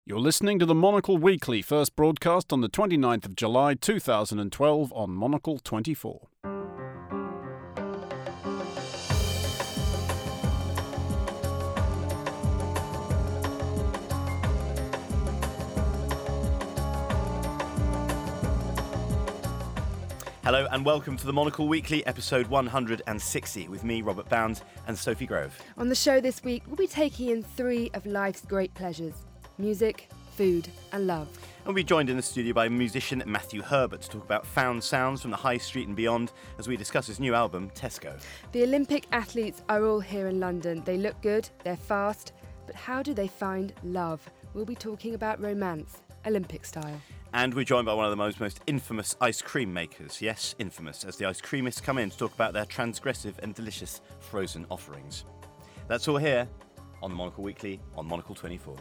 You're listening to the Monocle Weekly, first broadcast on the 29th of July 2012 on Monocle 24. Hello and welcome to the Monocle Weekly, episode 160, with me, Robert Bound, and Sophie Grove. On the show this week, we'll be taking in three of life's great pleasures: music, food and love. And we'll be joined in the studio by musician Matthew Herbert to talk about found sounds from the high street and beyond as we discuss his new album, Tesco. The Olympic athletes are all here in London. They look good, they're fast, but how do they find love? We'll be talking about romance, Olympic style. And we're joined by one of the most infamous ice cream makers. Yes, infamous, as the ice creamists come in to talk about their transgressive and delicious frozen offerings. That's all here on the Monocle Weekly on Monocle 24.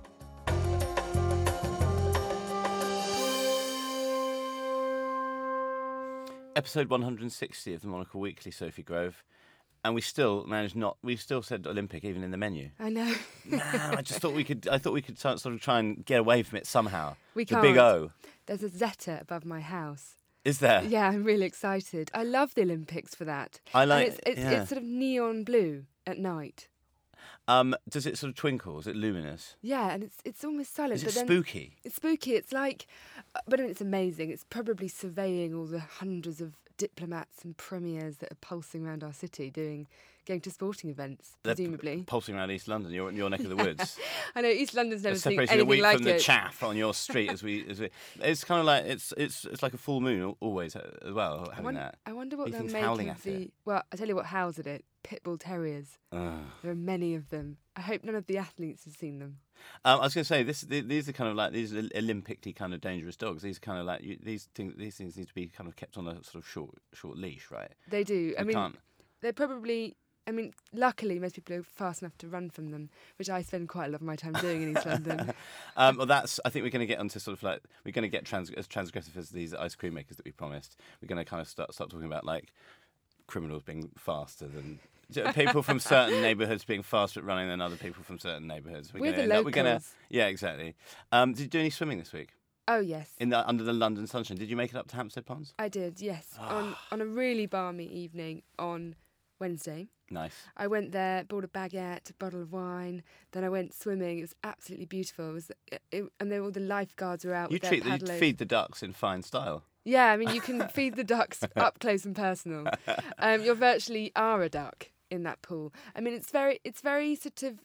Episode 160 of the Monocle Weekly, Sophie Grove. And we still said Olympic even in the menu. I know. Man, I thought we could sort of try and get away from it somehow. We the can't. big O. There's a Zeta above my house. Is there? Yeah, I'm really excited. I love the Olympics for that. I like and it's sort of neon blue at night. Does it sort of twinkle? Is it luminous? Yeah, and it's almost silent. Is it but then spooky? It's spooky. It's like, but it's amazing. It's probably surveying all the hundreds of diplomats and premiers that are pulsing around our city, going to sporting events, presumably. Pulsing around East London, your neck of the woods. I know East London's never seen separating anything the wheat like from it. the chaff on your street as we. It's kind of like it's like a full moon always as well. Having that. I wonder what they're Things making howling of at the. it. Well, I tell you what howls at it: pit bull terriers. Ugh. There are many of them. I hope none of the athletes have seen them. I was going to say these are kind of like these Olympically kind of dangerous dogs. These are kind of like these things need to be kind of kept on a sort of short leash, right? They do. I mean, can't. they're probably. I mean, luckily, most people are fast enough to run from them, which I spend quite a lot of my time doing in East London. Well, I think we're going to get onto sort of like we're going to get as transgressive as these ice cream makers that we promised. We're going to kind of start talking about like criminals being faster than people from certain neighbourhoods being faster at running than other people from certain neighbourhoods. We're the locals. Yeah, exactly. Did you do any swimming this week? Oh yes. Under the London sunshine. Did you make it up to Hampstead Ponds? I did. Yes. On a really balmy evening on Wednesday. Nice. I went there, bought a baguette, a bottle of wine. Then I went swimming. It was absolutely beautiful. And all the lifeguards were out with their paddlers. You feed the ducks in fine style. Yeah, I mean, you can feed the ducks up close and personal. You virtually are a duck in that pool. I mean, it's very sort of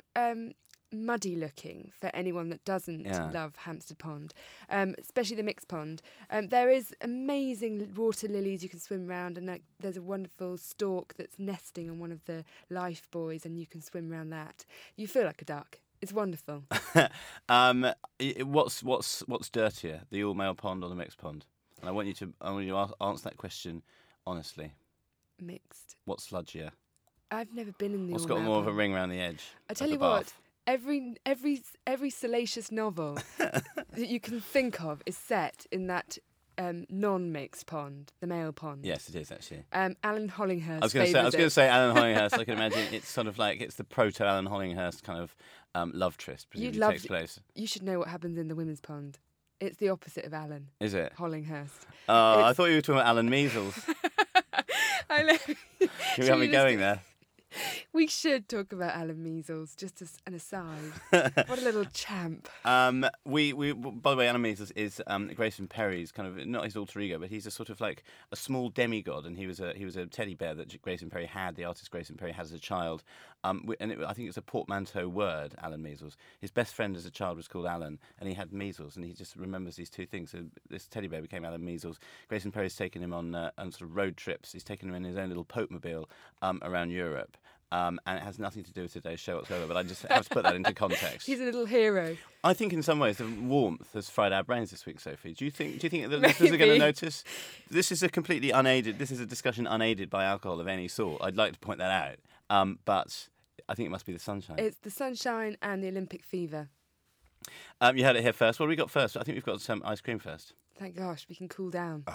muddy looking for anyone that doesn't love Hampstead Pond, especially the mixed pond. There is amazing water lilies you can swim around, and there's a wonderful stork that's nesting on one of the life buoys, and you can swim around that. You feel like a duck. It's wonderful. What's dirtier, the all-male pond or the mixed pond? And I want you to answer that question honestly. Mixed. What's sludgier? I've never been in the What's all-male got more pond. of a ring around the edge? I tell you what. Every salacious novel that you can think of is set in that non-mixed pond, the male pond. Yes, it is actually. Alan Hollinghurst. I was going to say Alan Hollinghurst. I can imagine it's sort of like it's the proto Alan Hollinghurst kind of love tryst. Presumably takes place. You should know what happens in the women's pond. It's the opposite of Alan. Is it? Hollinghurst. Oh, I thought you were talking about Alan Measles. I know. You got me going there. We should talk about Alan Measles, just as an aside. What a little champ. We by the way, Alan Measles is Grayson Perry's kind of not his alter ego, but he's a sort of like a small demigod, and he was a teddy bear that Grayson Perry had. The artist Grayson Perry had as a child, I think it's a portmanteau word. Alan Measles. His best friend as a child was called Alan, and he had measles, and he just remembers these two things. So this teddy bear became Alan Measles. Grayson Perry's taken him on sort of road trips. He's taken him in his own little Pope-mobile around Europe. And it has nothing to do with today's show whatsoever, but I just have to put that into context. He's a little hero. I think in some ways the warmth has fried our brains this week, Sophie. Do you think the listeners are going to notice? This is a discussion unaided by alcohol of any sort. I'd like to point that out. But I think it must be the sunshine. It's the sunshine and the Olympic fever. You heard it here first. What have we got first? I think we've got some ice cream first. Thank gosh, we can cool down.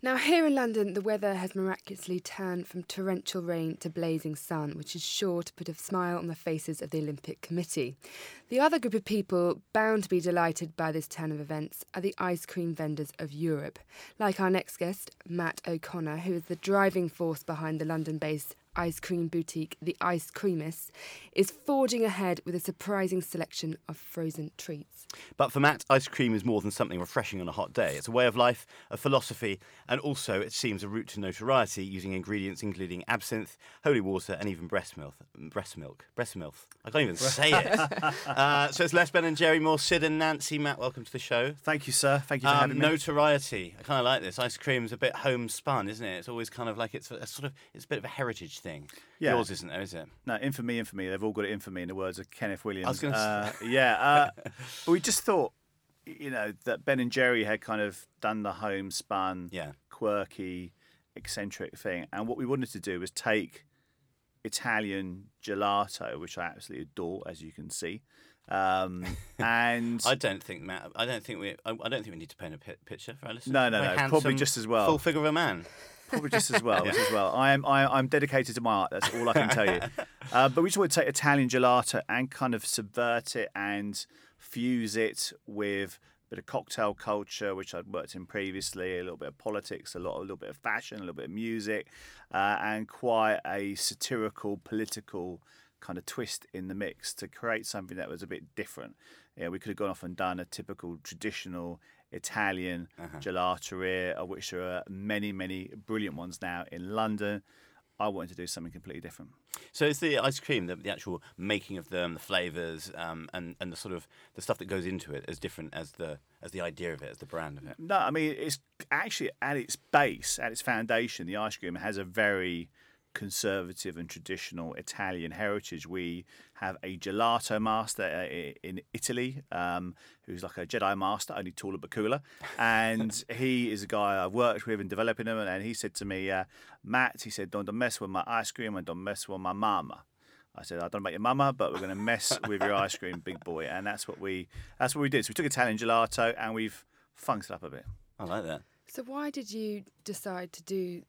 Now, here in London, the weather has miraculously turned from torrential rain to blazing sun, which is sure to put a smile on the faces of the Olympic Committee. The other group of people bound to be delighted by this turn of events are the ice cream vendors of Europe. Like our next guest, Matt O'Connor, who is the driving force behind the London-based ice cream boutique, The Ice Creamists, is forging ahead with a surprising selection of frozen treats. But for Matt, ice cream is more than something refreshing on a hot day. It's a way of life, a philosophy, and also, it seems, a route to notoriety using ingredients including absinthe, holy water, and even breast milk. I can't even say it. So it's Les, Ben and Jerry Moore, Sid and Nancy. Matt, welcome to the show. Thank you, sir. Thank you for having me. Notoriety. I kind of like this. Ice cream's a bit homespun, isn't it? It's always kind of like it's a bit of a heritage thing. Yeah. Yours isn't, though, is it? No, infamy. They've all got it infamy in the words of Kenneth Williams. I was going to say. We just thought, that Ben and Jerry had kind of done the homespun, quirky, eccentric thing. And what we wanted to do was take Italian gelato, which I absolutely adore, as you can see. And I don't think we need to paint a picture for our listeners. No, probably just as well. Full figure of a man. Probably just as well. I'm dedicated to my art. That's all I can tell you. But we just want to take Italian gelato and kind of subvert it and fuse it with a bit of cocktail culture, which I'd worked in previously, a little bit of politics, a little bit of fashion, a little bit of music, and quite a satirical, political kind of twist in the mix to create something that was a bit different. We could have gone off and done a typical traditional Italian gelateria, of which there are many, many brilliant ones now in London. I wanted to do something completely different. So is the ice cream, the actual making of them, the flavours, and the sort of the stuff that goes into it as different as the idea of it, as the brand of it? No, I mean, it's actually at its base, at its foundation, the ice cream has a very conservative and traditional Italian heritage. We have a gelato master in Italy who's like a Jedi master, only taller but cooler. And he is a guy I've worked with in developing them. And he said to me, Matt, he said, don't mess with my ice cream and don't mess with my mama. I said, I don't know about your mama, but we're going to mess with your ice cream, big boy. And that's what we did. So we took Italian gelato and we've funked it up a bit. I like that. So why did you decide to do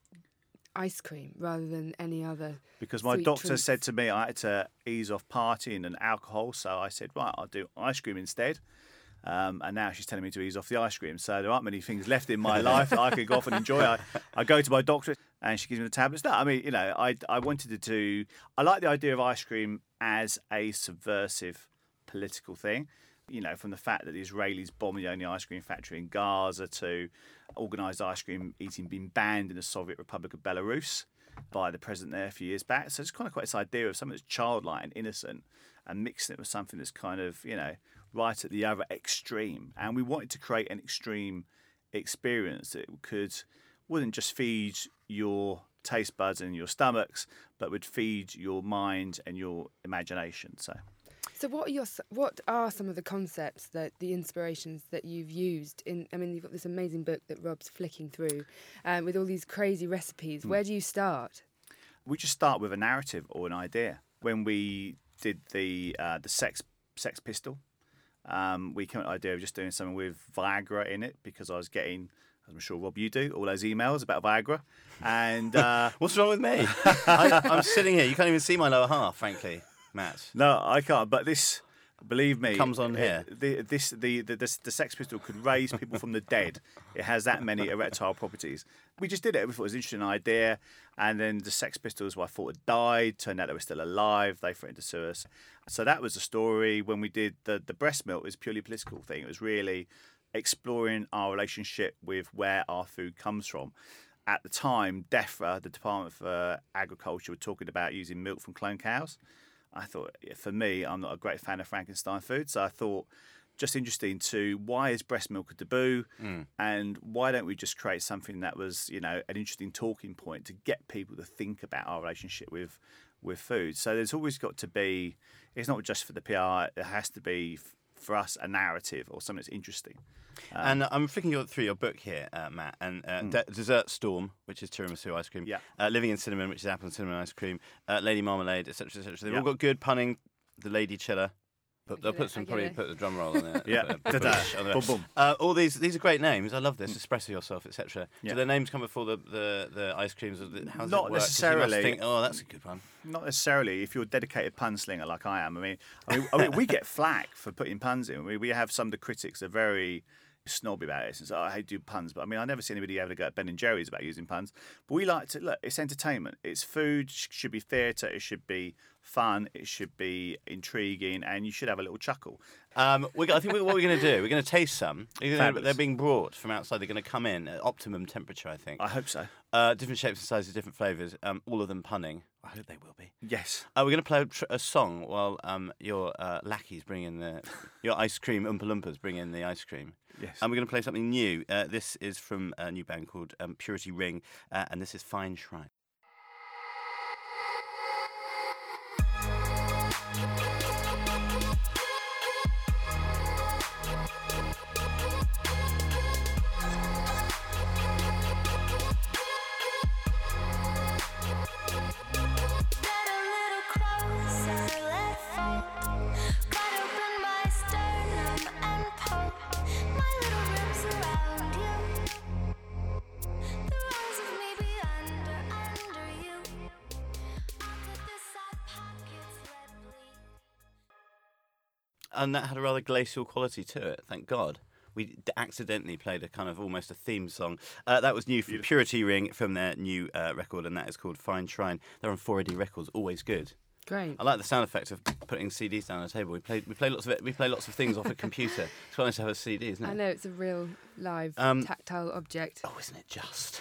ice cream rather than any other? Because my doctor said to me I had to ease off partying and alcohol, so I said, right, I'll do ice cream instead. And now she's telling me to ease off the ice cream. So there aren't many things left in my life that I could go off and enjoy. I go to my doctor and she gives me the tablets. No, I mean, I wanted to do. I like the idea of ice cream as a subversive political thing. From the fact that the Israelis bombed the only ice cream factory in Gaza to organised ice cream eating being banned in the Soviet Republic of Belarus by the president there a few years back. So it's kind of quite this idea of something that's childlike and innocent and mixing it with something that's kind of, right at the other extreme. And we wanted to create an extreme experience that wouldn't just feed your taste buds and your stomachs, but would feed your mind and your imagination. So what are some of the concepts, the inspirations that you've used in? I mean, you've got this amazing book that Rob's flicking through, with all these crazy recipes. Where do you start? We just start with a narrative or an idea. When we did the Sex Pistol, we came up with the idea of just doing something with Viagra in it because I was getting, as I'm sure Rob you do, all those emails about Viagra. And what's wrong with me? I'm sitting here. You can't even see my lower half, frankly. Matt. No, I can't. But this, believe me, comes on here. The Sex Pistol could raise people from the dead. It has that many erectile properties. We just did it. We thought it was an interesting idea. And then the Sex Pistols, who I thought had died, turned out they were still alive. They threatened to sue us. So that was the story. When we did the breast milk, it was a purely political thing. It was really exploring our relationship with where our food comes from. At the time, DEFRA, the Department for Agriculture, were talking about using milk from cloned cows. I thought, for me, I'm not a great fan of Frankenstein food, so I thought, just interesting why is breast milk a taboo, and why don't we just create something that was, an interesting talking point to get people to think about our relationship with food. So there's always got to be, it's not just for the PR, it has to be for us a narrative or something that's interesting. And I'm flicking through your book here, Matt, and Dessert Storm, which is tiramisu ice cream, Living in Cinnamon, which is apple and cinnamon ice cream, Lady Marmalade, etc., etc. They've all got good punning. The Lady Cheddar, They'll put the drum roll on it. Yeah. Boom, boom. All these are great names. I love this. Espresso yourself, etc. Yeah. Do their names come before the ice creams? How does Not it work? 'Cause necessarily. You must think, oh, that's a good one. Not necessarily. If you're a dedicated pun slinger like I am, I mean, we get flack for putting puns in. We have some of the critics are very snobby about it. So I hate to do puns, but I mean, I never see anybody ever go at Ben and Jerry's about using puns. But we like to look. It's entertainment. It's food. Should be theatre. It should be fun. It should be intriguing, and you should have a little chuckle. I think what we're going to do, we're going to taste some. Fabulous. They're being brought from outside. They're going to come in at optimum temperature, I think. I hope so. Different shapes and sizes, different flavours. All of them punning. I hope they will be. Yes. We're going to play a song while your lackeys bring in your ice cream. Oompa Loompas bring in the ice cream. Yes. And we're going to play something new. This is from a new band called Purity Ring, and this is Fine Shrine. And that had a rather glacial quality to it, thank God. We accidentally played a kind of almost a theme song. That was new from Purity Ring from their new record, and that is called Fine Shrine. They're on 4AD Records, always good. Great. I like the sound effect of putting CDs down on the table. We play lots of it. We play lots of things off a computer. It's quite nice to have a CD, isn't it? I know, it's a real live tactile object. Oh, isn't it just?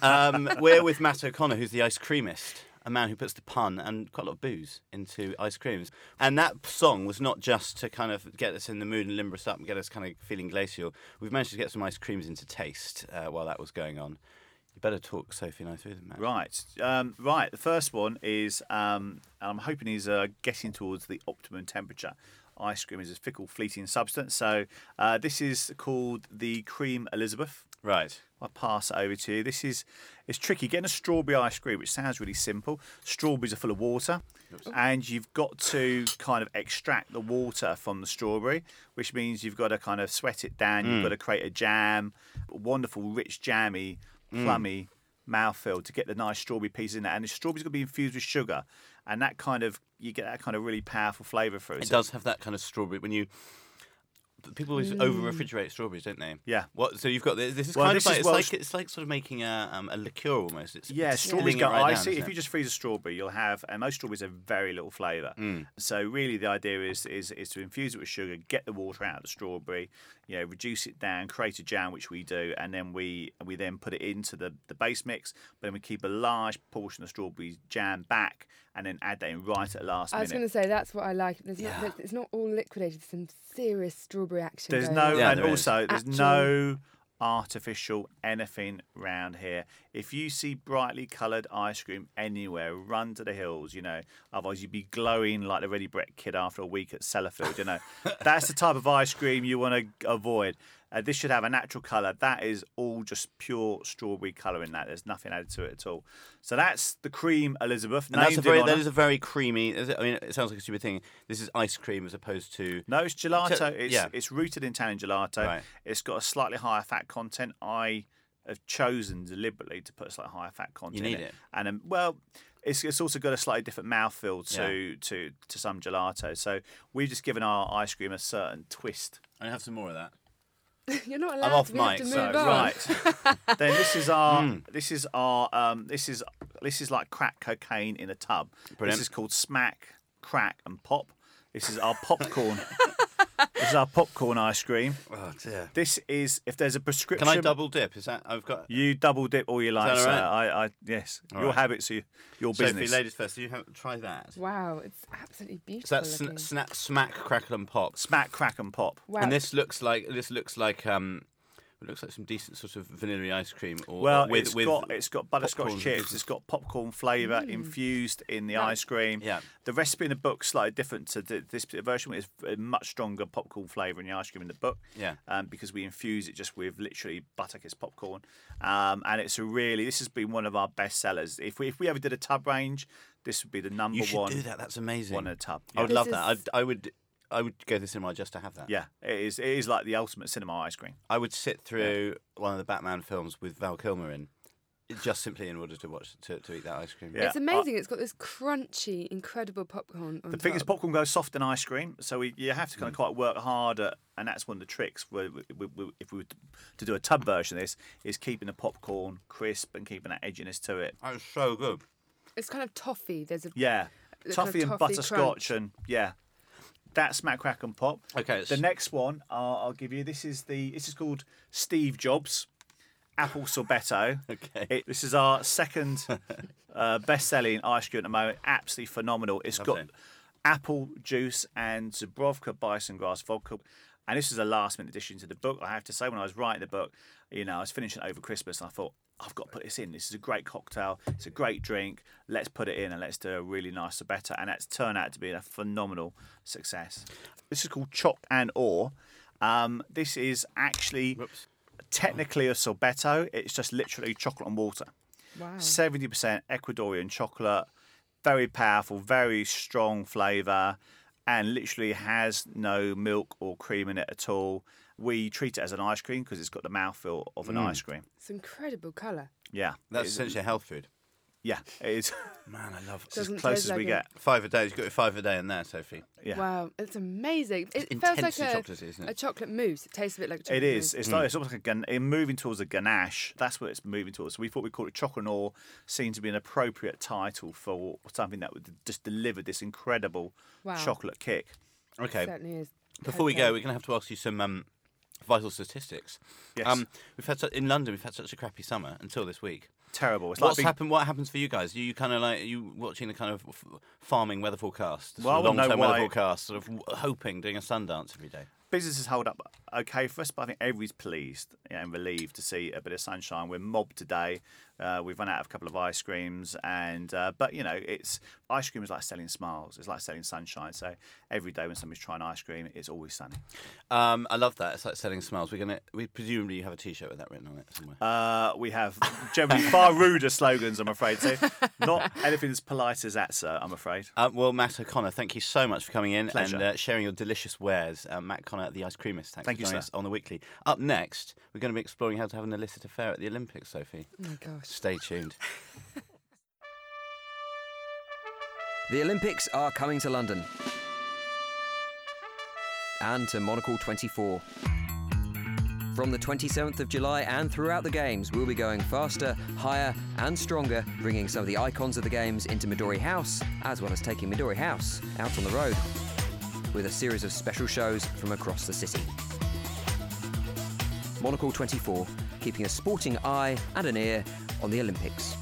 We're with Matt O'Connor, who's the ice creamist. A man who puts the pun and quite a lot of booze into ice creams. And that song was not just to kind of get us in the mood and limber us up and get us kind of feeling glacial. We've managed to get some ice creams into taste while that was going on. You better talk Sophie and I through them, Matt. Right. The first one is, and I'm hoping he's getting towards the optimum temperature. Ice cream is a fickle, fleeting substance. So this is called the Cream Elizabeth. Right. I'll pass it over to you. It's tricky. Getting a strawberry ice cream, which sounds really simple. Strawberries are full of water, and you've got to kind of extract the water from the strawberry, which means you've got to kind of sweat it down. You've got to create a jam, a wonderful, rich, jammy, plummy mouthfeel to get the nice strawberry pieces in there. And the strawberry's got to be infused with sugar, and that kind of you get that kind of really powerful flavour through. It does have that kind of strawberry when you. People always over-refrigerate strawberries, don't they? Yeah. So you've got this is kind of like it's like sort of making a liqueur almost. Strawberries go icy. If you just freeze a strawberry, you'll have, and most strawberries have very little flavour. So really, the idea is to infuse it with sugar, get the water out of the strawberry, reduce it down, create a jam, which we do, and then we then put it into the base mix. But then we keep a large portion of strawberry jam back, and then add that in right at the last minute. I was going to say that's what I like. It's not all liquidated. There's some serious strawberry action. There's no artificial anything round here. If you see brightly coloured ice cream anywhere, run to the hills. Otherwise you'd be glowing like the Ready Brek kid after a week at Sellafield. That's the type of ice cream you want to avoid. This should have a natural colour. That is all just pure strawberry colour in that. There's nothing added to it at all. So that's the Cream Elizabeth. And that is a very creamy. It sounds like a stupid thing. This is ice cream as opposed to. No, it's gelato. It's rooted in Italian gelato. Right. It's got a slightly higher fat content. I have chosen deliberately to put a slightly higher fat content. You need it. And it's also got a slightly different mouthfeel to some gelato. So we've just given our ice cream a certain twist. I have some more of that. You're not allowed. I'm off we have mic, to move so on. Right. Then this is like crack cocaine in a tub. Brilliant. This is called Smack, Crack and Pop. This is our popcorn. This is our popcorn ice cream. Oh dear. This is if there's a prescription. Can I double dip? Is that I've got? You double dip all you like, Is that sir. all right? Yes. All your right. habits, your business. Sophie, ladies first. You try that. Wow, it's absolutely beautiful. So that's looking. smack, crackle and pop. Smack, Crack and Pop. Wow. And this looks like it looks like some decent sort of vanilla ice cream. It's got butterscotch popcorn. chips. It's got popcorn flavour infused in the ice cream. Yeah. The recipe in the book's slightly different to this version. It's a much stronger popcorn flavour in the ice cream in the book. Yeah. Because we infuse it just with literally butterkiss popcorn. And this has been one of our best sellers. If we ever did a tub range, this would be the number one. You should do that. That's amazing. One in a tub. I would love that. I would. I would go to the cinema just to have that. Yeah, it is. It is like the ultimate cinema ice cream. I would sit through one of the Batman films with Val Kilmer in, just simply in order to eat that ice cream. Yeah. It's amazing. It's got this crunchy, incredible popcorn on The thing is, top. popcorn goes soft in ice cream, so you have to kind of quite work hard at, and that's one of the tricks. If we were to do a tub version of this, is keeping the popcorn crisp and keeping that edginess to it. That's so good. It's kind of toffee. There's a Yeah, the toffee kind and of toffee butterscotch, crunch. and yeah, that's Smack Crack and Pop. Okay, The next one I'll give you. This is called Steve Jobs Apple Sorbetto. Okay. This is our second best-selling ice cream at the moment. Absolutely phenomenal. It's Lovely. got apple juice and Zubrovka bison grass vodka. And this is a last-minute addition to the book. I have to say, when I was writing the book, I was finishing it over Christmas, and I thought, I've got to put this in. This is a great cocktail. It's a great drink. Let's put it in and let's do a really nice sorbetto. And that's turned out to be a phenomenal success. This is called Choc and Or. This is actually technically a sorbetto. It's just literally chocolate and water. Wow. 70% Ecuadorian chocolate. Very powerful, very strong flavour, and literally has no milk or cream in it at all. We treat it as an ice cream because it's got the mouthfeel of an ice cream. It's incredible colour. Yeah. That's it is- essentially a health food. Yeah, it is. Man, I love It's as Doesn't close taste as we like get. 5 a day. You've got your 5 a day in there, Sophie. Yeah. Wow, it's amazing. It It's feels like intensely chocolatey, isn't it? a chocolate mousse. It tastes a bit like a chocolate It is. mousse. It's like it's almost like moving towards a ganache. That's what it's moving towards. So we thought we'd call it Chocolate and Or. Seemed to be an appropriate title for something that would just deliver this incredible Wow. chocolate kick. Okay. It certainly is. Before we Okay. go, we're going to have to ask you some vital statistics. Yes. We've had in London. We've had such a crappy summer until this week. Terrible. It's What's like happened? What happens for you guys? Are you kind of like watching the kind of farming weather forecast, Well, I wouldn't know long-term weather why- forecast, sort of hoping, doing a sun dance every day? businesses hold up okay for us, but I think everybody's pleased and relieved to see a bit of sunshine. We're mobbed today. We've run out of a couple of ice creams, but it's ice cream is like selling smiles. It's like selling sunshine. So every day when somebody's trying ice cream, it's always sunny. I love that. It's like selling smiles. We presumably have a T-shirt with that written on it somewhere. We have generally far ruder slogans, I'm afraid. So not anything as polite as that, sir. I'm afraid. Well, Matt O'Connor, thank you so much for coming in Pleasure. and sharing your delicious wares. Matt O'Connor, the Ice Creamist. Thank Thank for you, joining sir. us on the Weekly. Up next, we're going to be exploring how to have an illicit affair at the Olympics, Sophie. Oh my gosh. Stay tuned. The Olympics are coming to London and to Monocle 24. From the 27th of July and throughout the Games, we'll be going faster, higher and stronger, bringing some of the icons of the Games into Midori House, as well as taking Midori House out on the road, with a series of special shows from across the city. Monocle 24, keeping a sporting eye and an ear on the Olympics.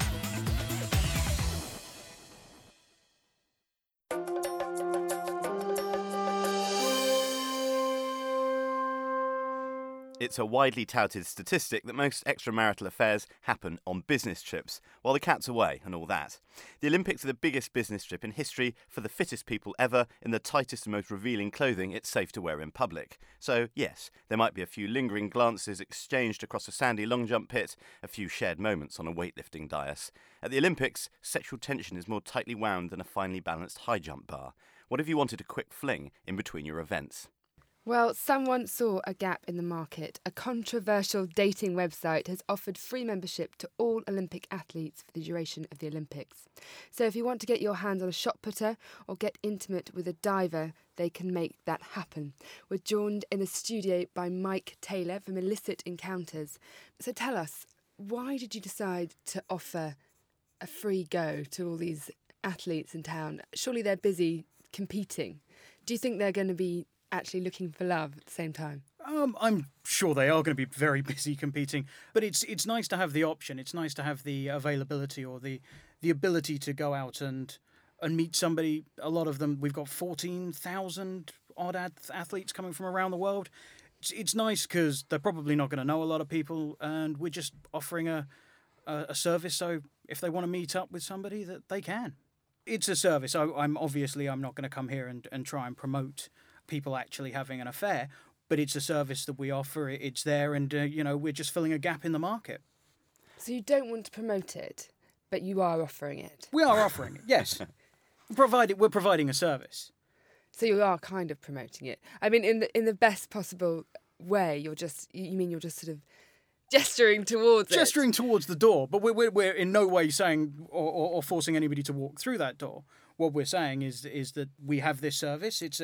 It's a widely touted statistic that most extramarital affairs happen on business trips, while the cat's away and all that. The Olympics are the biggest business trip in history for the fittest people ever in the tightest and most revealing clothing it's safe to wear in public. So, yes, there might be a few lingering glances exchanged across a sandy long jump pit, a few shared moments on a weightlifting dais. At the Olympics, sexual tension is more tightly wound than a finely balanced high jump bar. What if you wanted a quick fling in between your events? Well, someone saw a gap in the market. A controversial dating website has offered free membership to all Olympic athletes for the duration of the Olympics. So if you want to get your hands on a shot putter or get intimate with a diver, they can make that happen. We're joined in the studio by Mike Taylor from Illicit Encounters. So tell us, why did you decide to offer a free go to all these athletes in town? Surely they're busy competing. Do you think they're going to be actually looking for love at the same time? I'm sure they are going to be very busy competing, but it's nice to have the option. It's nice to have the availability or the ability to go out and meet somebody. A lot of them, we've got 14,000 odd athletes coming from around the world. It's nice because they're probably not going to know a lot of people, and we're just offering a service. So if they want to meet up with somebody, that they can. It's a service. I'm not going to come here and try and promote people actually having an affair, but it's a service that we offer. It's there, and we're just filling a gap in the market. So you don't want to promote it, but you are offering it. We are offering it, yes. We're providing a service. So you are kind of promoting it. I mean, in the best possible way. You're just sort of gesturing towards it. Gesturing towards the door, but we're in no way saying or forcing anybody to walk through that door. What we're saying is that we have this service. It's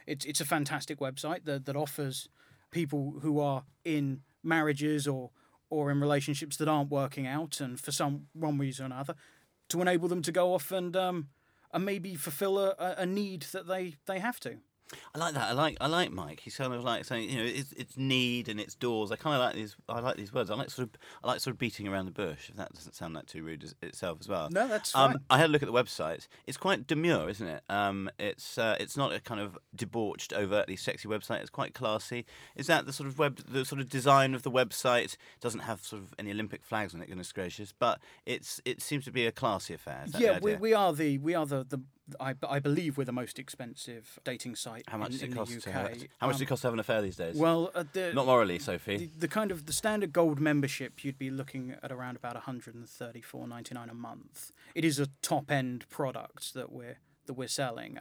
a fantastic website that offers people who are in marriages or in relationships that aren't working out, and for one reason or another, to enable them to go off and maybe fulfill a need that they have to. I like that. I like Mike. He's kind of like saying, it's need and it's doors. I kind of like these. I like these words. I like sort of beating around the bush. If that doesn't sound like too rude itself as well. No, that's fine. I had a look at the website. It's quite demure, isn't it? It's not a kind of debauched, overtly sexy website. It's quite classy. Is that the sort of design of the website? It doesn't have sort of any Olympic flags on it. Goodness gracious! But it seems to be a classy affair. Is that the idea? we are the I believe we're the most expensive dating site. How much does it cost? In the UK. How much does it cost to have an affair these days? Well, not morally, Sophie. The standard gold membership, you'd be looking at around about $134.99 a month. It is a top end product that we're selling.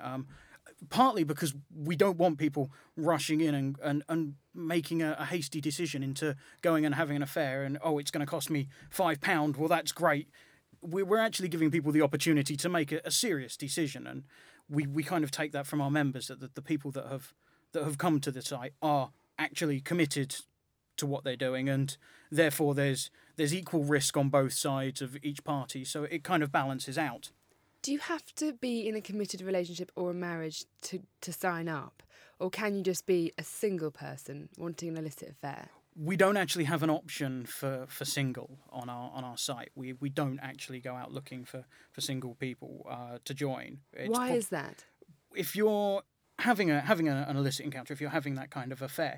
Partly because we don't want people rushing in and making a hasty decision into going and having an affair and it's going to cost me £5. Well, that's great. We're actually giving people the opportunity to make a serious decision, and we kind of take that from our members that the people that have come to the site are actually committed to what they're doing, and therefore there's equal risk on both sides of each party, so it kind of balances out. Do you have to be in a committed relationship or a marriage to sign up, or can you just be a single person wanting an illicit affair? We don't actually have an option for single on our site. We don't actually go out looking for single people to join. Why is that? If you're having an illicit encounter, if you're having that kind of affair,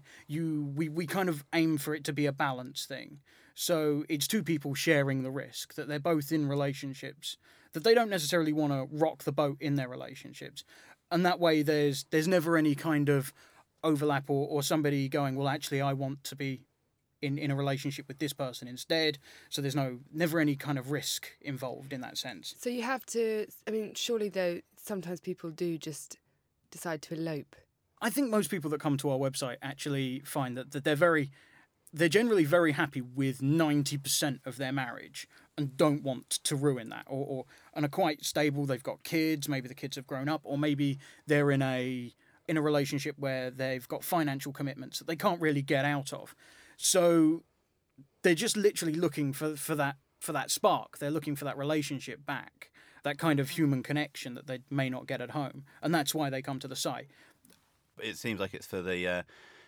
we kind of aim for it to be a balanced thing. So it's two people sharing the risk, that they're both in relationships, that they don't necessarily want to rock the boat in their relationships, and that way there's never any kind of overlap or somebody going, well, actually, I want to be in a relationship with this person instead. So there's never any kind of risk involved in that sense. So you have to, surely though, sometimes people do just decide to elope. I think most people that come to our website actually find that they're generally very happy with 90% of their marriage and don't want to ruin that, and are quite stable. They've got kids, maybe the kids have grown up, or maybe they're in a relationship where they've got financial commitments that they can't really get out of. So they're just literally looking for that spark. They're looking for that relationship back, that kind of human connection that they may not get at home, and that's why they come to the site. It seems like it's for the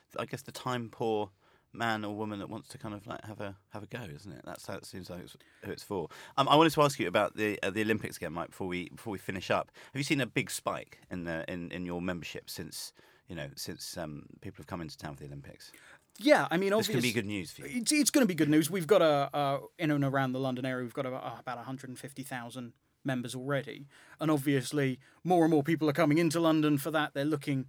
time poor man or woman that wants to kind of like have a go, isn't it? That's how it seems like who it's for. I wanted to ask you about the Olympics again, Mike. Before we finish up, have you seen a big spike in your membership since people have come into town for the Olympics? Yeah, obviously, this can be good news for you. It's going to be good news. We've got in and around the London area, we've got about 150,000 members already, and obviously more and more people are coming into London for that. They're looking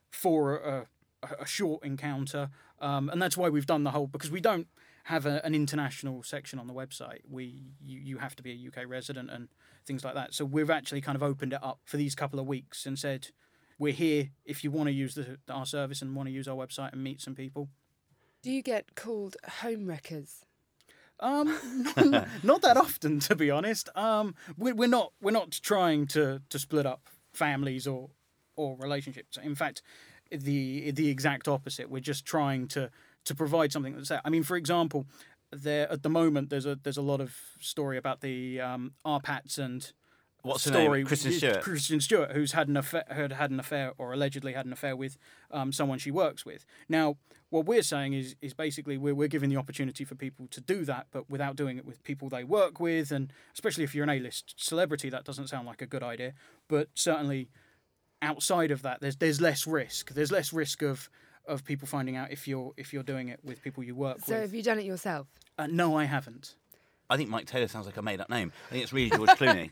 for a short encounter, and that's why we've done the whole, because we don't have an international section on the website. You have to be a UK resident and things like that. So we've actually kind of opened it up for these couple of weeks and said, we're here if you want to use our service and want to use our website and meet some people. Do you get called home wreckers? Not that often, to be honest. We're not trying to split up families or relationships. In fact, the exact opposite. We're just trying to provide something that's there. For example, at the moment there's a lot of story about the Arpats and what's her name? Kristen Stewart, who's had an affair or allegedly had an affair with someone she works with. Now, what we're saying is basically we're giving the opportunity for people to do that, but without doing it with people they work with, and especially if you're an A-list celebrity, that doesn't sound like a good idea. But certainly outside of that, there's less risk. There's less risk of people finding out if you're doing it with people you work with. So have you done it yourself? No, I haven't. I think Mike Taylor sounds like a made-up name. I think it's really George Clooney.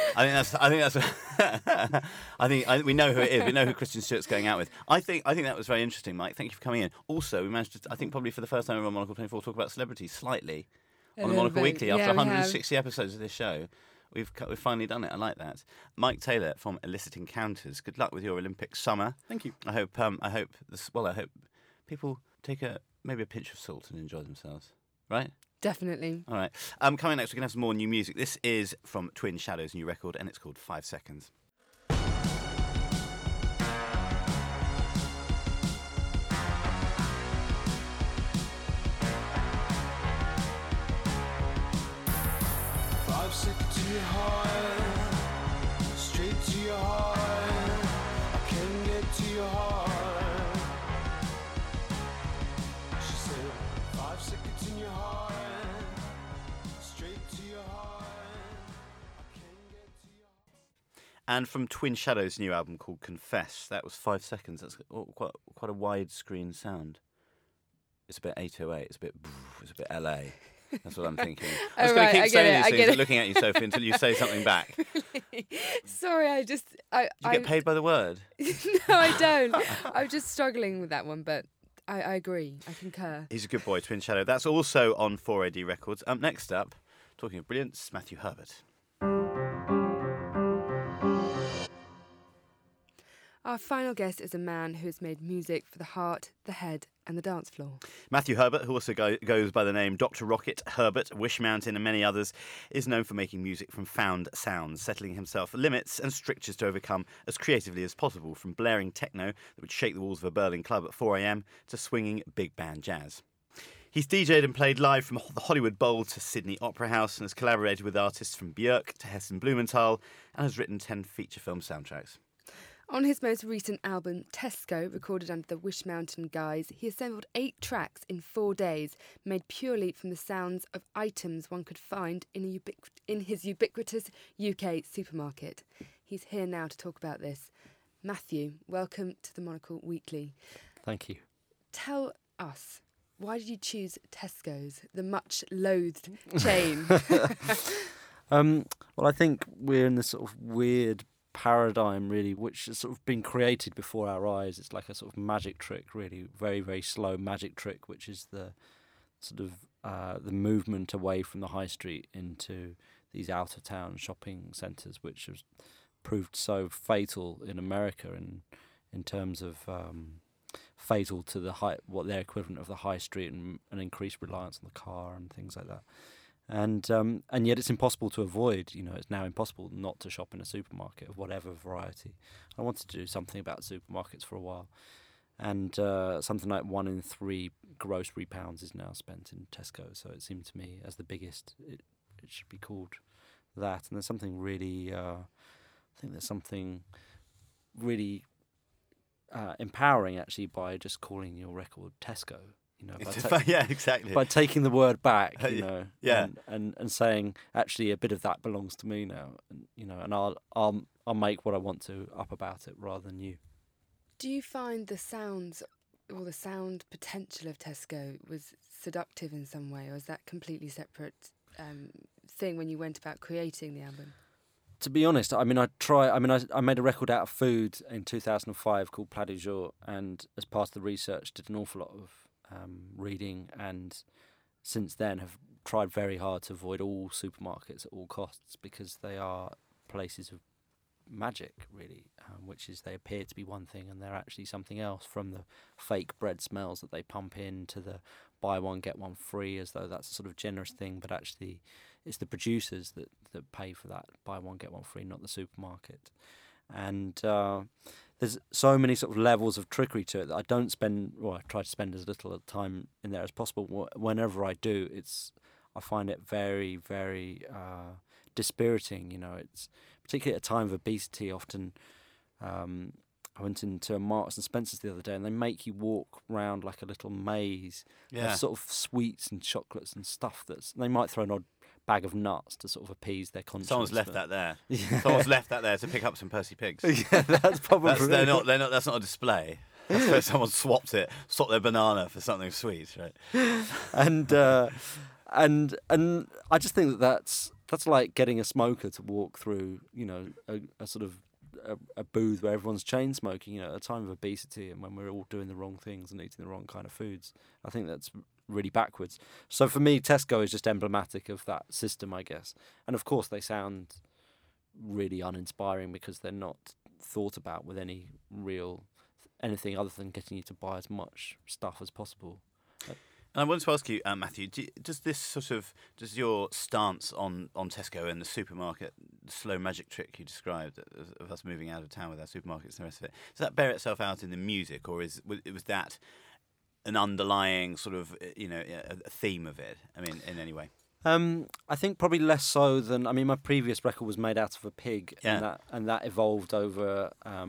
I think we know who it is. We know who Kristen Stewart's going out with. I think that was very interesting, Mike. Thank you for coming in. Also, we managed to, I think probably for the first time on Monocle 24, talk about celebrities slightly on the Monocle Weekly after 160 episodes of this show. We've finally done it. I like that. Mike Taylor from Illicit Encounters. Good luck with your Olympic summer. Thank you. I hope people take maybe a pinch of salt and enjoy themselves. Right? Definitely. All right. Coming next, we're gonna have some more new music. This is from Twin Shadows' new record, and it's called 5 Seconds. 5 seconds to your heart, straight to your heart. I can get to your heart. She said, 5 seconds in your heart, straight to your heart. I can get to your heart. And from Twin Shadows' new album called Confess, that was 5 seconds. That's quite a widescreen sound. It's a bit 808. It's a bit LA. That's what I'm thinking. I'm just going to keep saying these things and looking at you, Sophie, until you say something back. Sorry, I Do you get paid by the word? No, I don't. I'm just struggling with that one, but I agree. I concur. He's a good boy, Twin Shadow. That's also on 4AD Records. Next up, talking of brilliance, Matthew Herbert. Our final guest is a man who has made music for the heart, the head, and the dance floor. Matthew Herbert, who also goes by the name Dr. Rocket, Herbert, Wish Mountain, and many others, is known for making music from found sounds, settling himself limits and strictures to overcome as creatively as possible, from blaring techno that would shake the walls of a Berlin club at 4 a.m. to swinging big band jazz. He's DJ'd and played live from the Hollywood Bowl to Sydney Opera House and has collaborated with artists from Björk to Hessen Blumenthal and has written 10 feature film soundtracks. On his most recent album, Tesco, recorded under the Wish Mountain guise, he assembled 8 tracks in 4 days, made purely from the sounds of items one could find in his ubiquitous UK supermarket. He's here now to talk about this. Matthew, welcome to the Monocle Weekly. Thank you. Tell us, why did you choose Tesco's, the much-loathed chain? Well, I think we're in this sort of weird paradigm, really, which has sort of been created before our eyes. It's like a sort of magic trick, really, very, very slow magic trick, which is the sort of the movement away from the high street into these out-of-town shopping centres, which has proved so fatal in America in terms of fatal to the what their equivalent of the high street and an increased reliance on the car and things like that. And yet it's impossible to avoid. It's now impossible not to shop in a supermarket of whatever variety. I wanted to do something about supermarkets for a while, and something like 1 in 3 grocery pounds is now spent in Tesco. So it seemed to me, as the biggest, it should be called that. And there's something really, I think there's something really empowering actually by just calling your record Tesco. Yeah, exactly. By taking the word back, yeah, and saying actually a bit of that belongs to me now, and I'll make what I want to up about it rather than you. Do you find the sounds or the sound potential of Tesco was seductive in some way, or is that completely separate thing when you went about creating the album? To be honest, I made a record out of food in 2005 called Plat du Jour, and as part of the research did an awful lot of reading, and since then have tried very hard to avoid all supermarkets at all costs, because they are places of magic, really, which is they appear to be one thing and they're actually something else, from the fake bread smells that they pump in to the buy one get one free, as though that's a sort of generous thing, but actually it's the producers that pay for that buy one get one free, not the supermarket. And there's so many sort of levels of trickery to it that I try to spend as little time in there as possible. Whenever I do, I find it very, very dispiriting. It's particularly at a time of obesity. Often, I went into a Marks and Spencer's the other day, and they make you walk round like a little maze of sort of sweets and chocolates and stuff. They might throw an odd bag of nuts to sort of appease their conscience. Someone's left that there. Yeah. Someone's left that there to pick up some Percy Pigs. Yeah, that's probably. They're not. That's not a display. That's where someone swapped their banana for something sweet, right? And I just think that's like getting a smoker to walk through, a sort of a booth where everyone's chain smoking, at a time of obesity and when we're all doing the wrong things and eating the wrong kind of foods. I think that's really backwards. So for me, Tesco is just emblematic of that system, I guess. And of course, they sound really uninspiring because they're not thought about with anything other than getting you to buy as much stuff as possible. And I wanted to ask you, Matthew, does your stance on Tesco and the supermarket, the slow magic trick you described of us moving out of town with our supermarkets and the rest of it, does that bear itself out in the music, or was that an underlying sort of a theme of it? I mean, in any way? I think probably less so than. I mean, my previous record was made out of a pig, Yeah. and that evolved over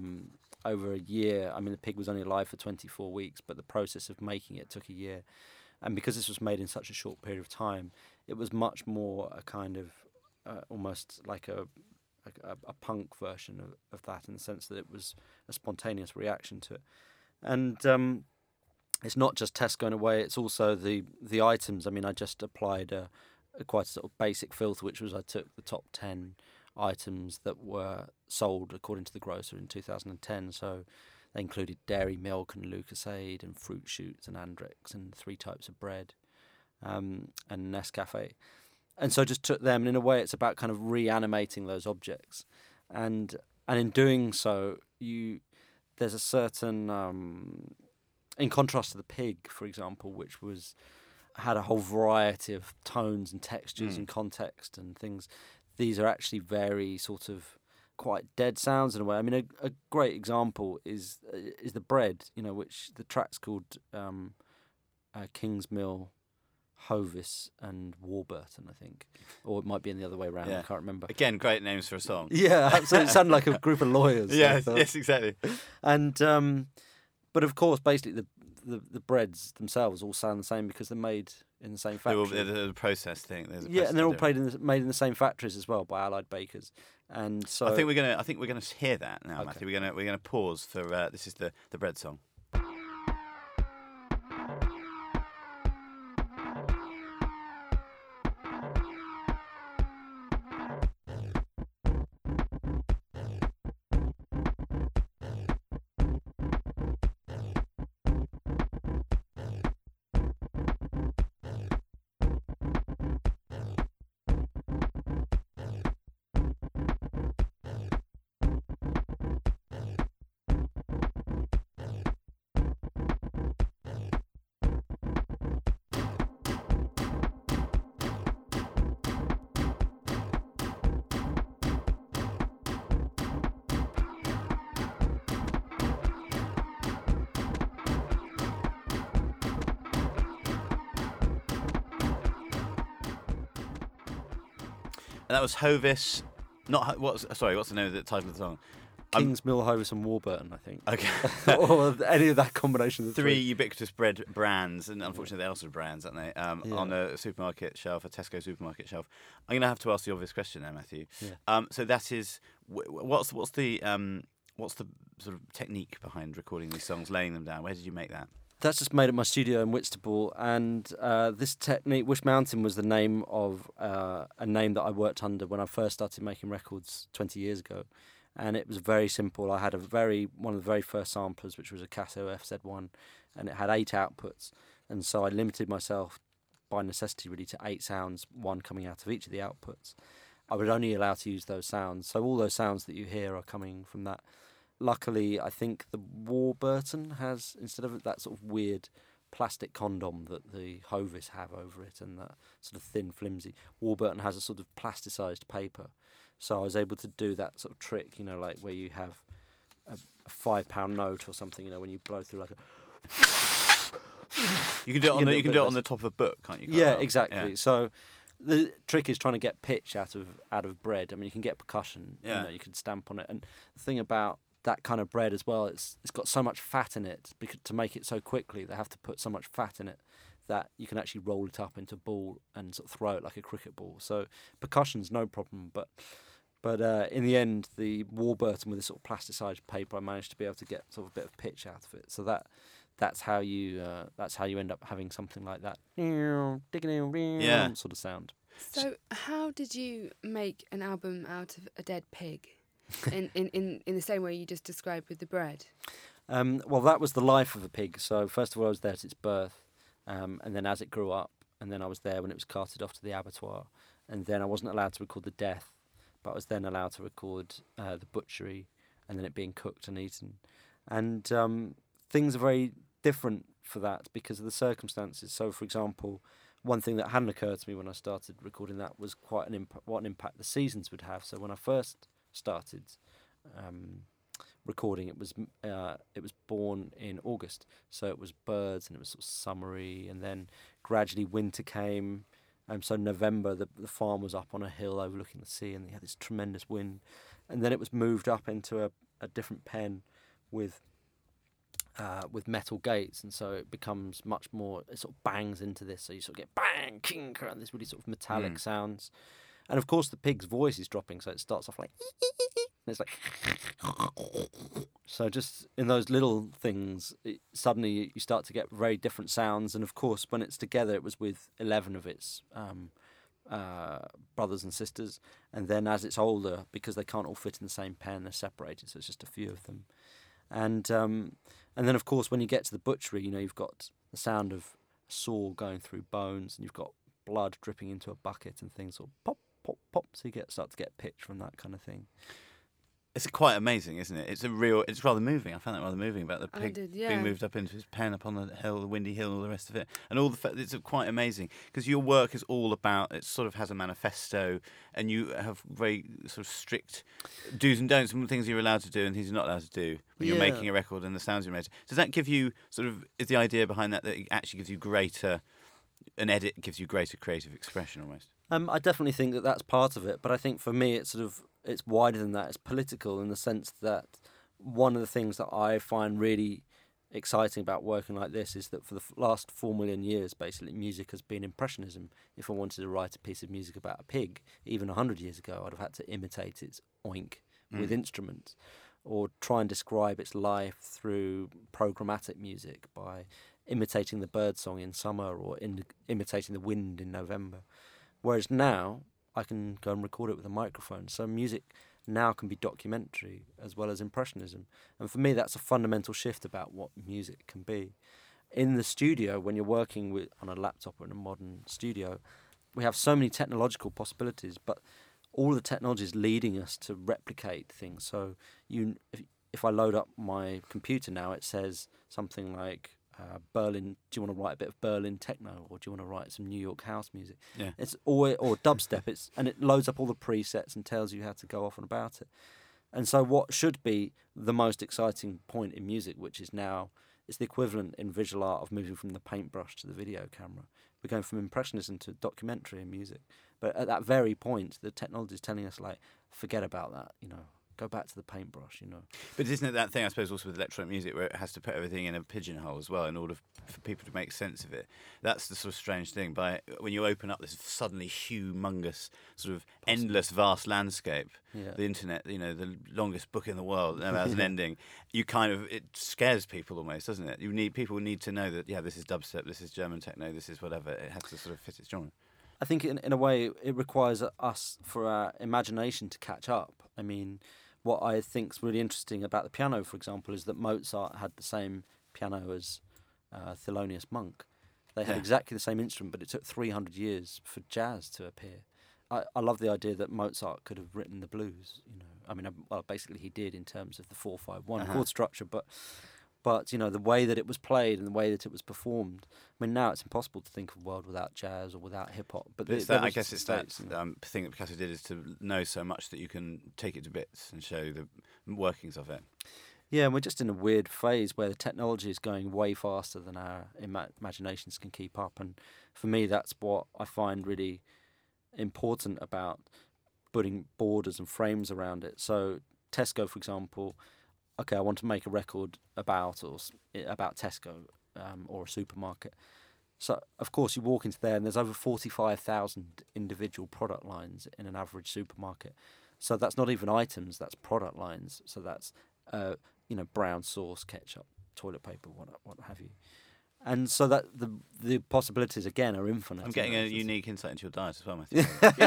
a year. I mean, the pig was only alive for 24 weeks, but the process of making it took a year. And because this was made in such a short period of time, it was much more a kind of almost like a punk version of that, in the sense that it was a spontaneous reaction to it. And it's not just Tesco in a way; it's also the items. I mean, I just applied a quite sort of basic filter, which was I took the top 10 items that were sold according to the grocer in 2010. So they included dairy milk and Lucasade and fruit shoots and Andrex and 3 types of bread and Nescafe. And so I just took them, and in a way it's about kind of reanimating those objects. And in doing so, there's a certain, in contrast to the pig, for example, which had a whole variety of tones and textures and context and things, these are actually very sort of quite dead sounds in a way. I mean, a great example is the bread, which the track's called Kingsmill, Hovis and Warburton, I think. Or it might be in the other way around, I can't remember. Again, great names for a song. Yeah, absolutely. It sounded like a group of lawyers. Yes, exactly. And but of course, basically the breads themselves all sound the same because they're made in the same factory. The process thing. And they're all made in the same factories as well by Allied bakers. And so I think we're gonna hear that now, okay. Matthew. We're gonna pause for this is the bread song. And that was Hovis. What's the name of the title of the song? Kingsmill, Hovis and Warburton, I think. Okay. Or any of that combination of the three ubiquitous bread brands, and unfortunately they're also brands, aren't they? On a supermarket shelf, a Tesco supermarket shelf. I'm going to have to ask the obvious question now, Matthew. Yeah. So that is, what's the sort of technique behind recording these songs, laying them down? Where did you make that? That's just made at my studio in Whitstable, and this technique, Wish Mountain, was the name of a name that I worked under when I first started making records 20 years ago, and it was very simple. I had one of the very first samplers, which was a Casio FZ1, and it had 8 outputs, and so I limited myself by necessity really to 8 sounds, one coming out of each of the outputs. I was only allowed to use those sounds, so all those sounds that you hear are coming from that. Luckily, I think the Warburton has, instead of that sort of weird plastic condom that the Hovis have over it and that sort of thin, flimsy, Warburton has a sort of plasticized paper. So I was able to do that sort of trick, like where you have a £5 note or something, when you blow through like a... You can do it on the top of a book, can't you? Yeah, exactly. Yeah. So the trick is trying to get pitch out of bread. I mean, you can get percussion, you can stamp on it. And the thing about that kind of bread as well, it's got so much fat in it, because to make it so quickly they have to put so much fat in it that you can actually roll it up into a ball and sort of throw it like a cricket ball. So percussion's no problem, but in the end, the Warburton with this sort of plasticized paper, I managed to be able to get sort of a bit of pitch out of it. So that's how you end up having something like that sort of sound. So how did you make an album out of a dead pig? in the same way you just described with the bread? Well, that was the life of a pig. So first of all, I was there at its birth, And then as it grew up, and then I was there when it was carted off to the abattoir, and then I wasn't allowed to record the death, but I was then allowed to record the butchery, and then it being cooked and eaten. And things are very different for that because of the circumstances. So, for example, one thing that hadn't occurred to me when I started recording that was quite what an impact the seasons would have. So when I first started recording, it was born in August, so it was birds and it was sort of summery, and then gradually winter came. So November, the farm was up on a hill overlooking the sea, and they had this tremendous wind, and then it was moved up into a different pen with metal gates, and so it becomes much more. It sort of bangs into this, so you sort of get bang, kink, and this really sort of metallic sounds. And of course, the pig's voice is dropping, so it starts off like, and it's like, so just in those little things, suddenly you start to get very different sounds. And of course, when it's together, it was with 11 of its brothers and sisters, and then as it's older, because they can't all fit in the same pen, they're separated, so it's just a few of them. And then of course, when you get to the butchery, you've got the sound of a saw going through bones, and you've got blood dripping into a bucket and things sort of pop, pop, pop. So you start to get pitch from that kind of thing. It's quite amazing, isn't it? It's rather moving. I found that rather moving about the pig being moved up into his pen up on the hill, the windy hill, and all the rest of it. And all it's quite amazing because your work is all about, it sort of has a manifesto, and you have very sort of strict do's and don'ts, and things you're allowed to do and things you're not allowed to do when you're making a record and the sounds you're making. Does that give you is the idea behind that it actually gives you an edit gives you greater creative expression almost? I definitely think that that's part of it, but I think for me it's wider than that. It's political in the sense that one of the things that I find really exciting about working like this is that for the last 4 million years, basically, music has been impressionism. If I wanted to write a piece of music about a pig, even 100 years ago, I'd have had to imitate its oink with instruments, or try and describe its life through programmatic music by imitating the birdsong in summer or imitating the wind in November. Whereas now, I can go and record it with a microphone. So music now can be documentary as well as impressionism. And for me, that's a fundamental shift about what music can be. In the studio, when you're working on a laptop or in a modern studio, we have so many technological possibilities, but all the technology is leading us to replicate things. So if I load up my computer now, it says something like, Berlin, do you want to write a bit of Berlin techno, or do you want to write some New York house music? Yeah. It's always, or dubstep. And it loads up all the presets and tells you how to go off and about it. And so what should be the most exciting point in music, which is now, it's the equivalent in visual art of moving from the paintbrush to the video camera. We're going from impressionism to documentary in music. But at that very point, the technology is telling us, forget about that, go back to the paintbrush, But isn't it that thing, I suppose, also with electronic music, where it has to put everything in a pigeonhole as well in order for people to make sense of it? That's the sort of strange thing. When you open up this suddenly humongous, sort of endless, vast landscape, the internet, the longest book in the world, never has an ending, it scares people almost, doesn't it? People need to know that, this is dubstep, this is German techno, this is whatever. It has to sort of fit its genre. I think in a way it requires us, for our imagination, to catch up. I mean, what I think is really interesting about the piano, for example, is that Mozart had the same piano as Thelonious Monk. They had exactly the same instrument, but it took 300 years for jazz to appear. I love the idea that Mozart could have written the blues. Basically he did in terms of the 4/5/1 chord structure, but the way that it was played and the way that it was performed. I mean, now it's impossible to think of a world without jazz or without hip hop. But I guess it's that thing that Picasso did, is to know so much that you can take it to bits and show the workings of it. Yeah, and we're just in a weird phase where the technology is going way faster than our imaginations can keep up. And for me, that's what I find really important about putting borders and frames around it. So Tesco, for example, I want to make a record about Tesco or a supermarket. So, of course, you walk into there and there's over 45,000 individual product lines in an average supermarket. So that's not even items, that's product lines. So that's, brown sauce, ketchup, toilet paper, what have you. And so that the possibilities, again, are infinite. I'm getting a unique insight into your diet as well, Matthew.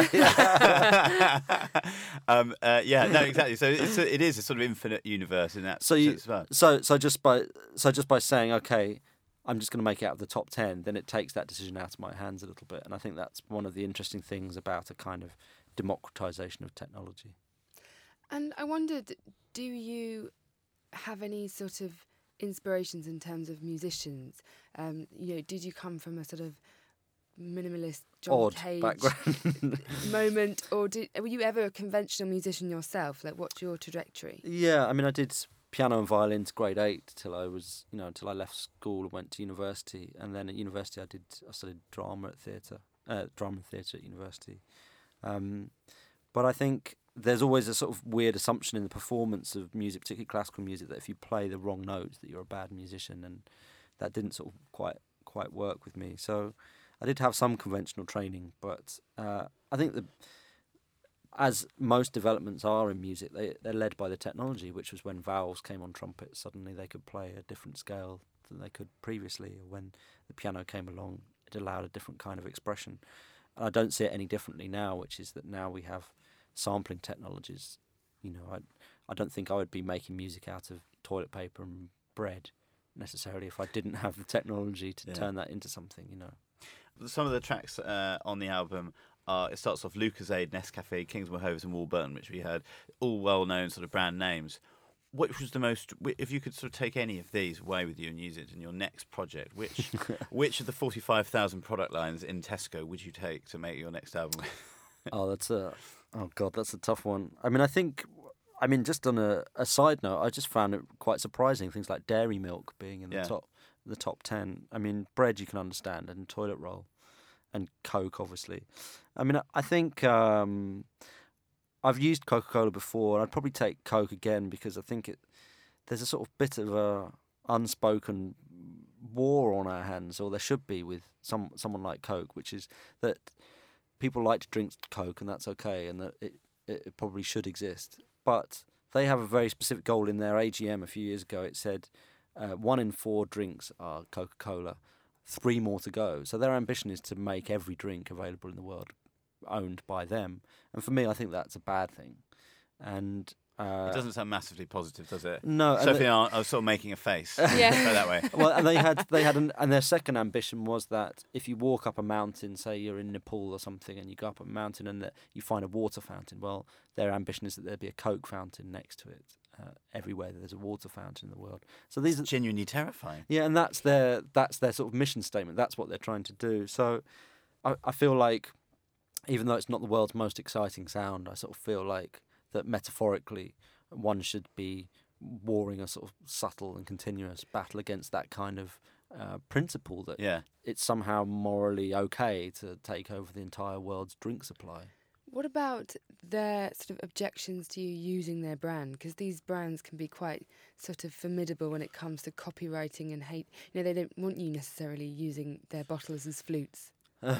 No, exactly. So it is a sort of infinite universe in that sense as well. So just by saying, okay, I'm just going to make it out of the top 10, then it takes that decision out of my hands a little bit. And I think that's one of the interesting things about a kind of democratization of technology. And I wondered, do you have any sort of inspirations in terms of musicians? Did you come from a sort of minimalist John Odd Cage background. moment, or were you ever a conventional musician yourself? Like, what's your trajectory? Yeah, I mean, I did piano and violin to grade 8 till I left school and went to university. And then at university, I studied drama and theatre at university. But I think there's always a sort of weird assumption in the performance of music, particularly classical music, that if you play the wrong notes, that you're a bad musician, and that didn't sort of quite work with me. So I did have some conventional training, but I think that as most developments are in music, they're led by the technology, which was when valves came on trumpets. Suddenly they could play a different scale than they could previously, or when the piano came along, it allowed a different kind of expression. And I don't see it any differently now, which is that now we have sampling technologies. I don't think I would be making music out of toilet paper and bread necessarily if I didn't have the technology to turn that into something, Some of the tracks on the album it starts off Lucozade, Nescafe, Kingsmill Hovers and Woolburton, which we heard, all well-known sort of brand names. Which was the most, if you could sort of take any of these away with you and use it in your next project, which of the 45,000 product lines in Tesco would you take to make your next album? that's a tough one. I mean, just on a side note, I just found it quite surprising, things like dairy milk being in the top 10. I mean, bread you can understand, and toilet roll, and Coke, obviously. I mean, I think I've used Coca-Cola before, and I'd probably take Coke again because I think there's a sort of bit of a unspoken war on our hands, or there should be with someone like Coke, which is that people like to drink Coke, and that's okay, and that it probably should exist. But they have a very specific goal in their AGM a few years ago. It said 1 in 4 drinks are Coca-Cola, 3 more to go. So their ambition is to make every drink available in the world owned by them. And for me, I think that's a bad thing. And it doesn't sound massively positive, does it? No. Sophie and I was sort of making a face. Yeah. Go that way. Well, and and their second ambition was that if you walk up a mountain, say you're in Nepal or something, and you go up a mountain and you find a water fountain, well, their ambition is that there'd be a Coke fountain next to it. Everywhere there's a water fountain in the world. So these are genuinely terrifying. Yeah, and that's their sort of mission statement. That's what they're trying to do. So I feel like, even though it's not the world's most exciting sound, I sort of feel like that metaphorically one should be warring a sort of subtle and continuous battle against that kind of principle that it's somehow morally okay to take over the entire world's drink supply. What about their sort of objections to you using their brand? Because these brands can be quite sort of formidable when it comes to copywriting and hate. They don't want you necessarily using their bottles as flutes.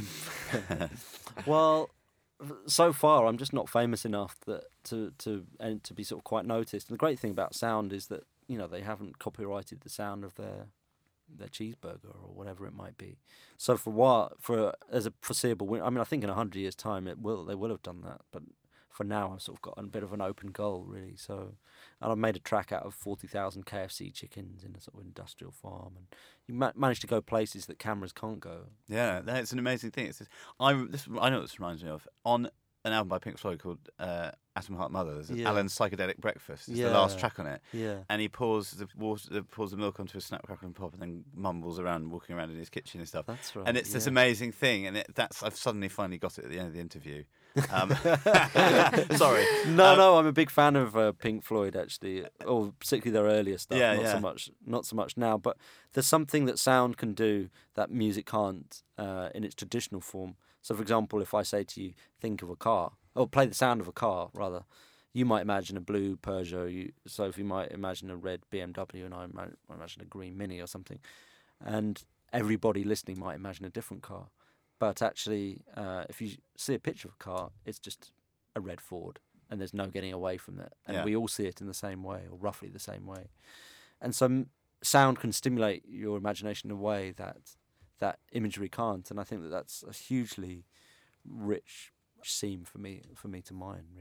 Well, so far I'm just not famous enough to be sort of quite noticed. And the great thing about sound is that they haven't copyrighted the sound of their cheeseburger or whatever it might be. So for a while, as a foreseeable, I think in 100 years' time they will have done that. But for now, I've sort of got a bit of an open goal, really. So, and I've made a track out of 40,000 KFC chickens in a sort of industrial farm, and you manage to go places that cameras can't go. Yeah, that's an amazing thing. I know what this reminds me of. On an album by Pink Floyd called Atom Heart Mother, there's Alan's Psychedelic Breakfast. It's the last track on it. Yeah. And he pours the milk onto a Snap, Crackle and Pop, and then mumbles around, walking around in his kitchen and stuff. That's right. And it's this amazing thing, and I've suddenly finally got it at the end of the interview. Sorry. No, I'm a big fan of Pink Floyd, actually, or particularly their earlier stuff. Not so much now, but there's something that sound can do that music can't in its traditional form. So, for example, if I say to you, think of a car, or play the sound of a car, rather, you might imagine a blue Peugeot, Sophie might imagine a red BMW, and I might imagine a green Mini or something. And everybody listening might imagine a different car. But actually, if you see a picture of a car, it's just a red Ford, and there's no getting away from that. And we all see it in the same way, or roughly the same way. And so sound can stimulate your imagination in a way that imagery can't. And I think that's a hugely rich seam for me to mine, really.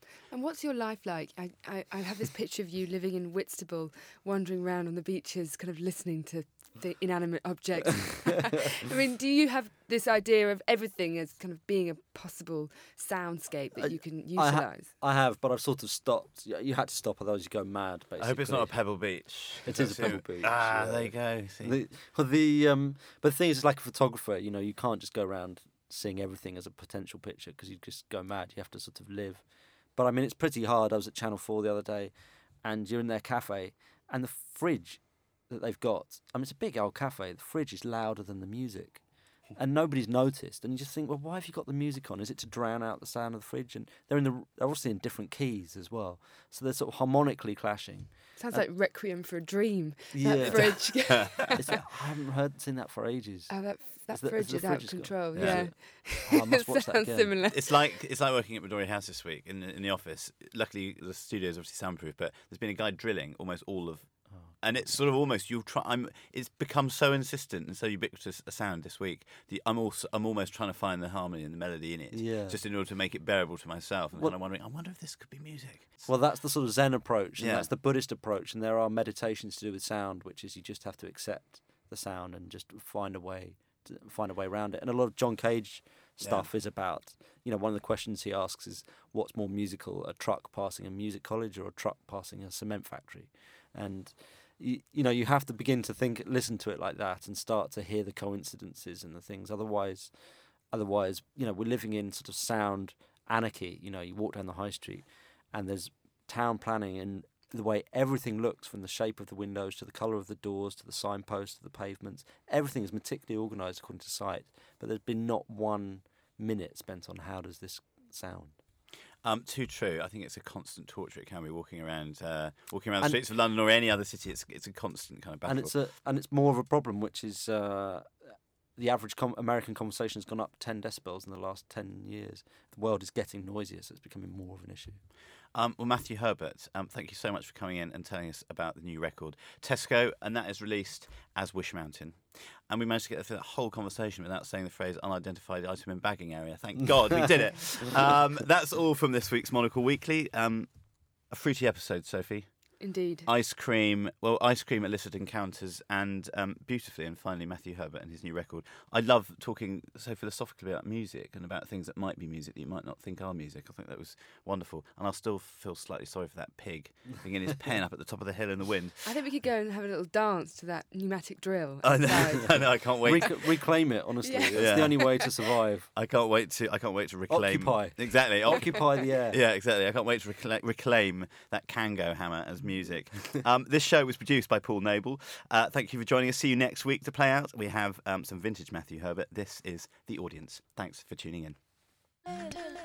And what's your life like? I have this picture of you living in Whitstable, wandering around on the beaches, kind of listening to the inanimate objects. I mean, do you have this idea of everything as kind of being a possible soundscape that you can utilise? I have, but I've sort of stopped. You had to stop, otherwise you go mad. Basically, I hope it's not a Pebble Beach. It is a Pebble Beach. Ah, yeah. there you go. See? But the thing is, like a photographer, you can't just go around seeing everything as a potential picture because you just go mad. You have to sort of live. But I mean, it's pretty hard. I was at Channel 4 the other day, and you're in their cafe, and the fridge that they've got, I mean, it's a big old cafe. The fridge is louder than the music, and nobody's noticed. And you just think, well, why have you got the music on? Is it to drown out the sound of the fridge? And they're obviously in different keys as well, so they're sort of harmonically clashing. Sounds like Requiem for a Dream. Yeah. That fridge. I haven't seen that for ages. Oh, that Is the fridge is out fridge of gone? control. Yeah. Yeah. Oh, I must watch that Sounds again. similar. It's like working at Midori House this week in the office. Luckily, the studio is obviously soundproof, but there's been a guy drilling almost all of. And it's sort of almost it's become so insistent and so ubiquitous a sound this week. I'm almost trying to find the harmony and the melody in it, just in order to make it bearable to myself. And then I'm wondering, I wonder if this could be music. Well, that's the sort of Zen approach, and Yeah. that's the Buddhist approach. And there are meditations to do with sound, which is you just have to accept the sound and just find a way around it. And a lot of John Cage stuff is about, one of the questions he asks is, what's more musical, a truck passing a music college or a truck passing a cement factory? And you have to begin to listen to it like that, and start to hear the coincidences and the things. Otherwise, we're living in sort of sound anarchy. You walk down the high street, and there's town planning and the way everything looks, from the shape of the windows to the colour of the doors to the signposts to the pavements. Everything is meticulously organised according to site, but there's been not 1 minute spent on how does this sound. Too true. I think it's a constant torture. It can be walking around the streets of London or any other city. It's a constant kind of battle. And it's more of a problem, which is the average American conversation has gone up 10 decibels in the last 10 years. The world is getting noisier, so it's becoming more of an issue. Well, Matthew Herbert, thank you so much for coming in and telling us about the new record, Tesco, and that is released as Wish Mountain. And we managed to get through that whole conversation without saying the phrase unidentified item in bagging area. Thank God we did it. That's all from this week's Monocle Weekly. A fruity episode, Sophie. Indeed. Ice cream, illicit encounters, and beautifully, and finally, Matthew Herbert and his new record. I love talking so philosophically about music and about things that might be music that you might not think are music. I think that was wonderful. And I'll still feel slightly sorry for that pig bringing his pen up at the top of the hill in the wind. I think we could go and have a little dance to that pneumatic drill. I know, outside. I know, I can't wait. Reclaim it, honestly. Yeah. It's Yeah. the only way to survive. I can't wait to reclaim. Occupy. Exactly. Occupy the air. Yeah, exactly. I can't wait to reclaim that Kango hammer as music. This show was produced by Paul Noble. Thank you for joining us. See you next week to play out. We have some vintage Matthew Herbert. This is The Audience. Thanks for tuning in.